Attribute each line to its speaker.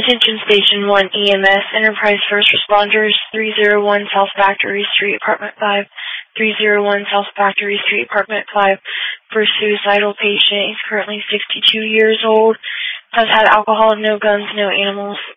Speaker 1: Attention Station 1 EMS, Enterprise First Responders, 301 South Factory Street, Apartment 5, 301 South Factory Street, Apartment 5, for a suicidal patient. He's currently 62 years old, has had alcohol, no guns, no animals.